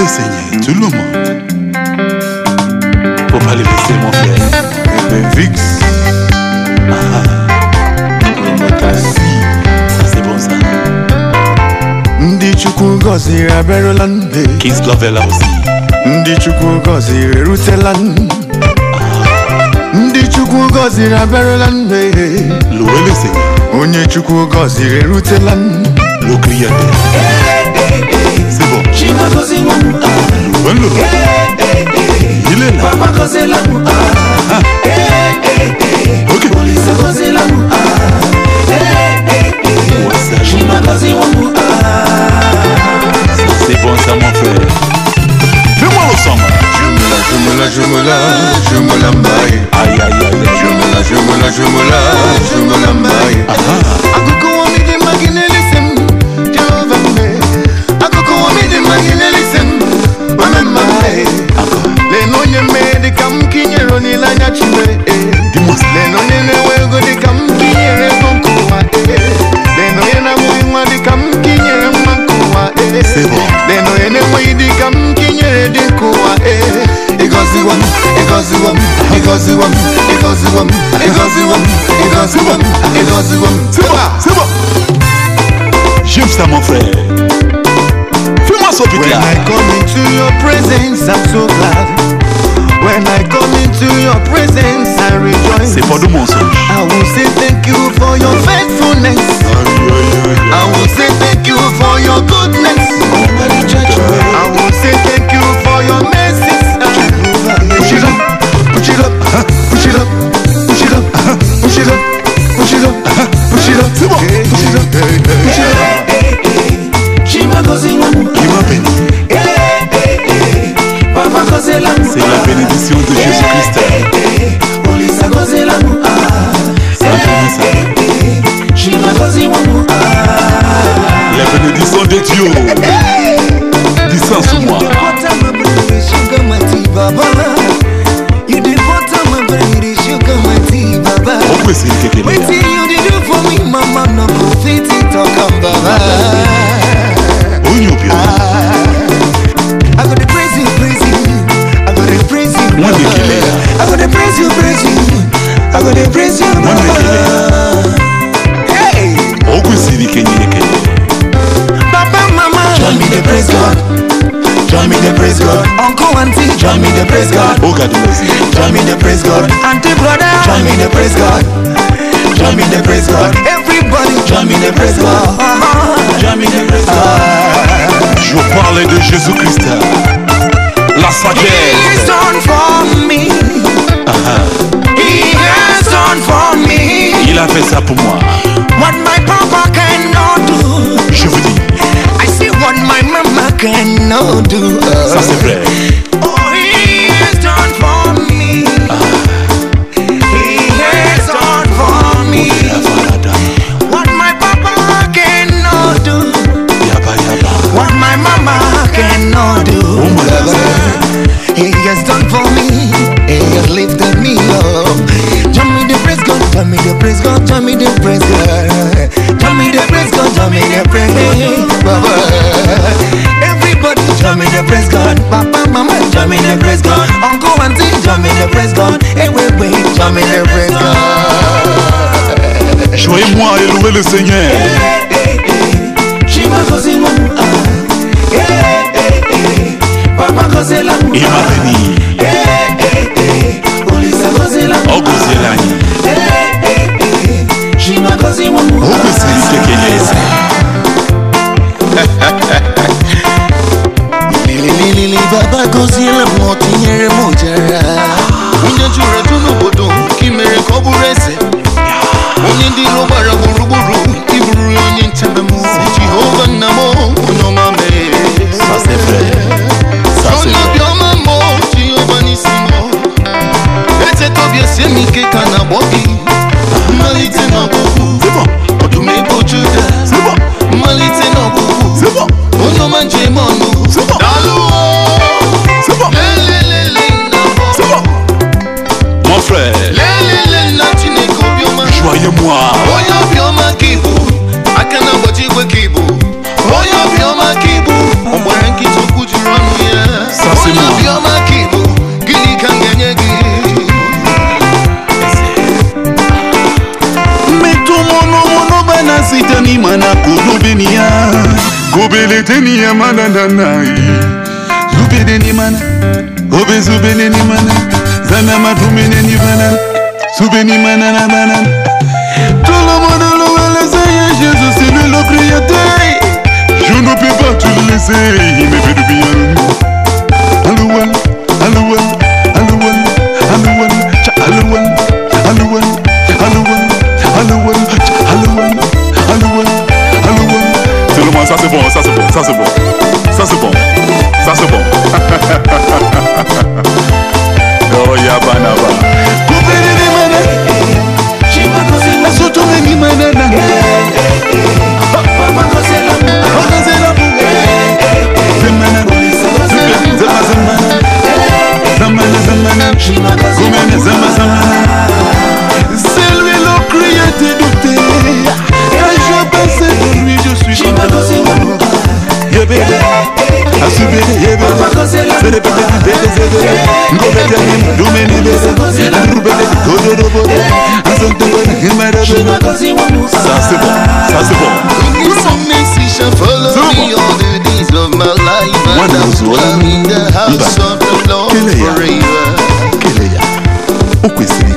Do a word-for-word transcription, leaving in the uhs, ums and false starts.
Seigneur, tout le monde. Faut pas les laisser, mon frère. Eh ben, Vix. Ah, ça c'est bon ça. Ndi chukwu gọziri aberụlan Kings Love là aussi. Ndi chukwu gọziri erutelan Ndi chukwu gọziri aberụlan Louez le Seigneur. Onye chukwu gọziri erutelan Le criateur. C'est bon. Louez le roi. Il est là. Ah. Ok. C'est bon ça mon frère. Fais-moi le son. Jumela, jumela, jumela mbaye. Aïe aïe aïe. Jumela, jumela, jumela, jumela mbaye. Akoko wami de magine listen, Jehovah me. Akoko wami de magine listen, wame mbaye. Le nonye me de kam kinyero ni la nyachime. Le nonye ne wego de kam kinyere konkuwa. Le nonye na muimwa de kam kinyere mankuwa. C'est bon. Le nonye ne mwe de kam kinyere de kuwa. Because one, because one, because one, because one, because one, because one, because one. C'est bon, c'est bon. J'aime ça mon frère. Fais-moi ça vite When là. I come into your presence, I'm so glad. When I come into your presence, I rejoice. C'est pas de mensonge. I will say thank you for your faithfulness. I will say thank you for your goodness. I will say thank you for your mercy. Push it up, push it up, push it up, push it up, push it up, push it up, push it up. C'est bon. Push it up, push it up. Qui m'a béni. C'est la bénédiction de Jésus-Christ. La bénédiction de Dieu descend sur moi. Pourquoi c'est quelque chose? Oh, you bien. I gotta praise you, praise you. I gotta praise you. Moi, de quelle est? I gotta praise you, praise you. I gotta praise you. Moi, de quelle est? Hey, Oh, que c'est quelque chose? Papa, Mama, join me to praise God. Join me to praise God. Uncle, Auntie, join me to praise God. Oh, God merci. Join me to praise God. Auntie, brother, join me to praise God. Join me to praise God. Everybody, join me to praise God. Join me to praise God. Je parlais de Jésus-Christ. La He has sagesse. done for me. He has done for me. Il a fait ça pour moi. What my papa cannot do. Je vous dis, I see what my mama cannot do. ça c'est vrai. Oh, he has done for me. He has done for me. What my papa cannot do. Yaba yaba. What my mama cannot do. Oh my God. He has done for me. He has lifted me up. Join me the praise God. Join me the praise God. Join me the praise God. Join me the praise God. Join me the praise God. Everybody join me the praise God. Papa, mama, join me the praise God. Uncle, auntie, join me the praise God. Hey, wait, wait, join me the praise God. Joyez-moi et louez le Seigneur. Il m'a béni. Oh, Gozelani. Oh, que c'est quelque chose. Lili lili baba Godzilla motinyere mojara. Onye jure tunu bodo kimere koburese. Onye ndi lo bara buruburu iburu onye ntabemu. Jehova namo onoma me. Ça c'est vrai. Ça c'est Onye vrai. bioma mo Jehova nisimo. Ete tobie semike kana bobi. Malite na bobu. C'est bon. Odume bojuda. C'est bon. Malite na bobu. C'est bon. Onoma jemonu. C'est bon. C'est bon. C'est bon. Mon frère. Joyeux moi. Kudubenia, Gobele Tenia Mananai, Zubedeni Mana, Gobe Zubeni Mana, Zanama Dumeni Mana, Subeni Manana Banan. Tout le monde le sait, Jésus c'est lui le créateur. Je ne peux pas te laisser, il me fait du bien. Allouan, Allouan, Allouan, Allouan, Allouan, Allouan, Allouan, Allouan, Allouan, Allouan, Allouan. C'est le moins, ça c'est bon, ça c'est bon, ça c'est bon, ça c'est bon, ça c'est bon. Oh Yabanaba. Coupez les mains. La soto ni manana. Papa c'est la papa c'est la Zemana, Zema Zemana, Zamana Zamana, Goumene Zema Zamana. C'est lui le créateur de terre. Quand je pense de lui, je suis content. Yébé, Asubé, Yébé, Fede Pete, Bede Zede, Ngobé Janim, Doumeni Bede, Roubele, Godorobo, Azonte Bene, Himada Bede. Ça c'est bon, ça c'est bon. Follow me all the days of my life, and I'm dwelling in the house of the Lord forever.